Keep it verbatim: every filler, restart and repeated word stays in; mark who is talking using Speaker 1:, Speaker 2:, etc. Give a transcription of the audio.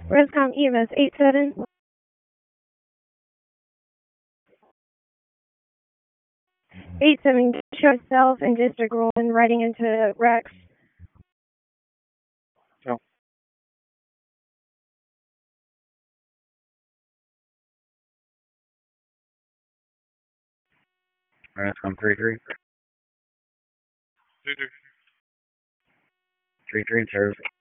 Speaker 1: Rescom E M S eight seven. eight seven, show itself in District one, riding into Rex.
Speaker 2: Oh. Rescom three three.
Speaker 3: three three.
Speaker 2: three three in service.